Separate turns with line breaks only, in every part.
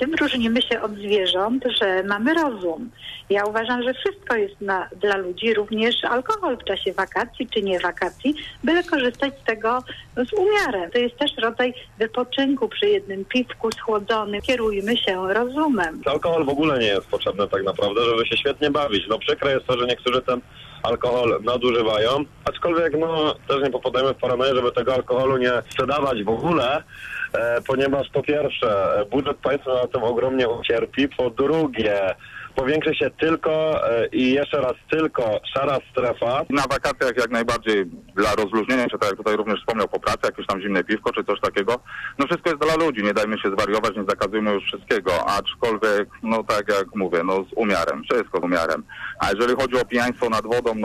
tym różnimy się od zwierząt, że mamy rozum. Ja uważam, że wszystko jest dla ludzi, również alkohol w czasie wakacji czy nie wakacji, byle korzystać z tego z umiarem. To jest też rodzaj wypoczynku przy jednym piwku schłodzonym. Kierujmy się rozumem.
Alkohol w ogóle nie jest potrzebny tak naprawdę, żeby się świetnie bawić. No przykre jest to, że niektórzy ten alkohol nadużywają, aczkolwiek też nie popadajmy w paranoję, żeby tego alkoholu nie sprzedawać w ogóle, ponieważ po pierwsze budżet państwa na tym ogromnie ucierpi, po drugie powiększy się tylko i jeszcze raz tylko szara strefa.
Na wakacjach jak najbardziej dla rozluźnienia się, tak jak tutaj również wspomniał, po pracy, jakieś tam zimne piwko czy coś takiego. No wszystko jest dla ludzi, nie dajmy się zwariować, nie zakazujmy już wszystkiego, aczkolwiek, tak jak mówię, z umiarem, wszystko z umiarem. A jeżeli chodzi o pijaństwo nad wodą,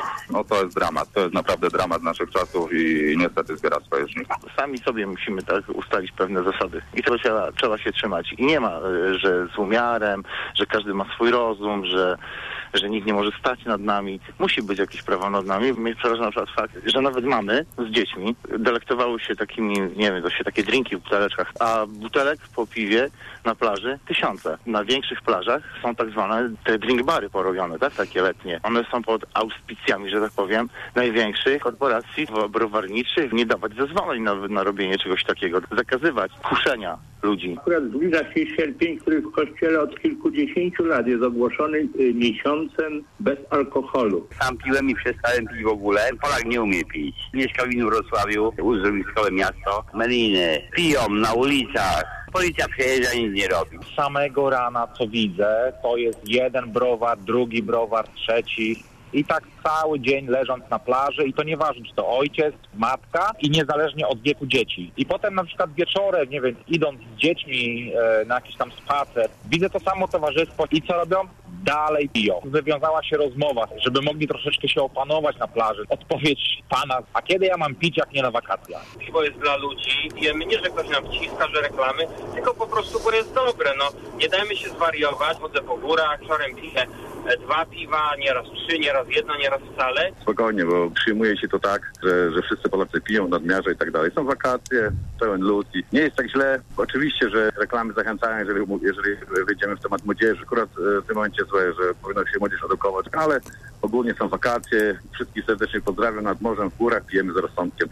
to jest dramat, to jest naprawdę dramat naszych czasów i niestety zbiera swoje żniwo.
Sami sobie musimy tak ustalić pewne zasady i tego trzeba się trzymać. I nie ma, że z umiarem, że każdy ma swój rozum, że nikt nie może stać nad nami. Musi być jakieś prawo nad nami. Mnie przeraża na przykład fakt, że nawet mamy z dziećmi delektowały się takimi, nie wiem, takie drinki w buteleczkach, a butelek po piwie na plaży 1000. Na większych plażach są tak zwane te drinkbary porobione, tak? Takie letnie. One są pod auspicjami, że tak powiem, największych korporacji browarniczych. Nie dawać zezwoleń na robienie czegoś takiego. Zakazywać kuszenia ludzi.
Akurat zbliża się sierpień, który w kościele od kilkudziesięciu lat jest ogłoszony miesiącem bez alkoholu.
Sam piłem i przestałem pić w ogóle. Polak nie umie pić. Mieszkał w Wrocławiu, uzdrowiskowe miasto. Meliny piją na ulicach. Policja przejeżdża i nic nie robi.
Samego rana co widzę, to jest jeden browar, drugi browar, trzeci. I tak cały dzień leżąc na plaży i to nieważne, czy to ojciec, matka i niezależnie od wieku dzieci. I potem na przykład wieczorem, nie wiem, idąc z dziećmi na jakiś tam spacer, widzę to samo towarzystwo i co robią? Dalej piją. Wywiązała się rozmowa, żeby mogli troszeczkę się opanować na plaży. Odpowiedź pana, a kiedy ja mam pić, jak nie na wakacjach?
Piwo jest dla ludzi. Wiemy, nie, że ktoś nam wciska, że reklamy, tylko po prostu, bo jest dobre. Nie dajmy się zwariować. Chodzę po górach, wieczorem piję 2 piwa, nieraz 3, nieraz 1, nieraz wcale.
Spokojnie, bo przyjmuje się to tak, że wszyscy Polacy piją w nadmiarze i tak dalej. Są wakacje, pełen lud i nie jest tak źle. Oczywiście, że reklamy zachęcają, jeżeli wyjdziemy w temat młodzieży. Akurat w tym momencie złe, że powinno się młodzież edukować, ale ogólnie są wakacje. Wszystkich serdecznie pozdrawiam nad morzem, w górach, pijemy z rozsądkiem.